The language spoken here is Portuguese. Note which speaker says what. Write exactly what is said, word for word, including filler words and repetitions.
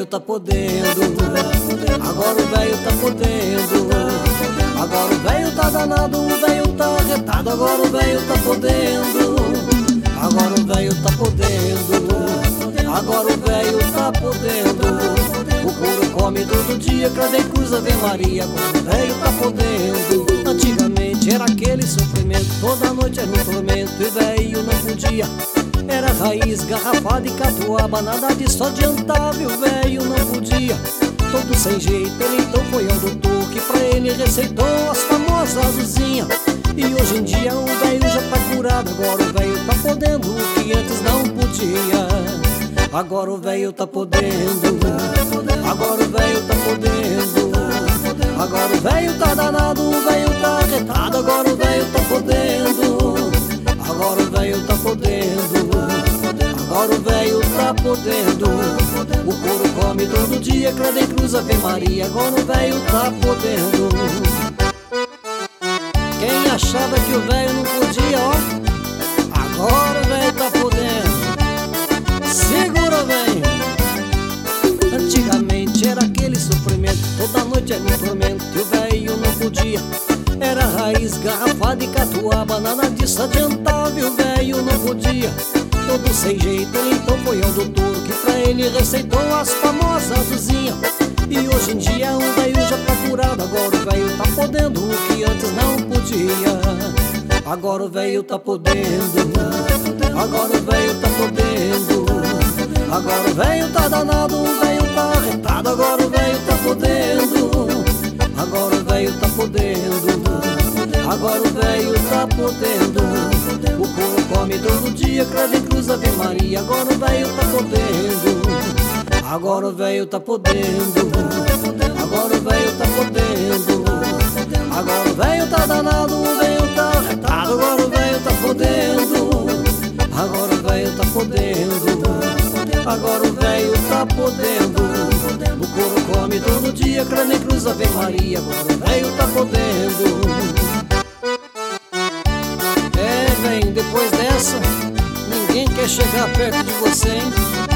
Speaker 1: tá podendo, agora o velho tá podendo. Agora o velho tá danado, o velho tá arretado. Agora o velho tá podendo, agora o velho tá podendo. Agora o velho tá podendo. O couro come todo dia, Cradem Cruz, Ave Maria. Agora o velho tá podendo. Antigamente era aquele sofrimento, toda noite era um tormento e velho não podia. Era raiz, garrafada e catuaba, nada disso adiantava e o velho não podia. Todo sem jeito, ele então foi ao doutor, que pra ele receitou as famosas azulzinhas. E hoje em dia o velho já tá curado, agora o velho tá podendo o que antes não podia. Agora o velho tá podendo, agora o velho tá podendo. Agora o velho tá danado, o velho tá arretado. Agora o velho tá podendo, agora o velho tá podendo. Agora o velho tá podendo. O couro come todo dia, Cradem Cruz, Ave Maria. Agora o velho tá podendo. Quem achava que o velho não podia, ó, agora o velho tá podendo. Segura, velho. Antigamente era aquele sofrimento, toda noite era um tormento e o velho não podia. Era raiz, garrafada e catuaba, nada disso adiantava e o velho não podia. Todo sem jeito, ele então foi ao doutor, que pra ele receitou as famosas azulzinhas. E hoje em dia o velho já tá curado, agora o velho tá podendo o que antes não podia. Agora o velho tá podendo, agora o velho tá podendo. Agora o velho tá danado, o velho tá arretado. Agora o velho tá podendo, agora o velho tá podendo. Agora o velho tá podendo. O couro come todo dia, Cradem Cruz, Ave Maria. Agora o velho tá podendo, agora o velho tá podendo. Agora o velho tá podendo. Agora o velho tá danado, o velho tá arretado. Agora o velho tá podendo, agora o velho tá podendo. Agora o velho tá podendo. O couro come todo dia, Cradem Cruz, Ave Maria. Agora o velho tá podendo. É, velho, depois dessa ninguém quer chegar perto de você, hein?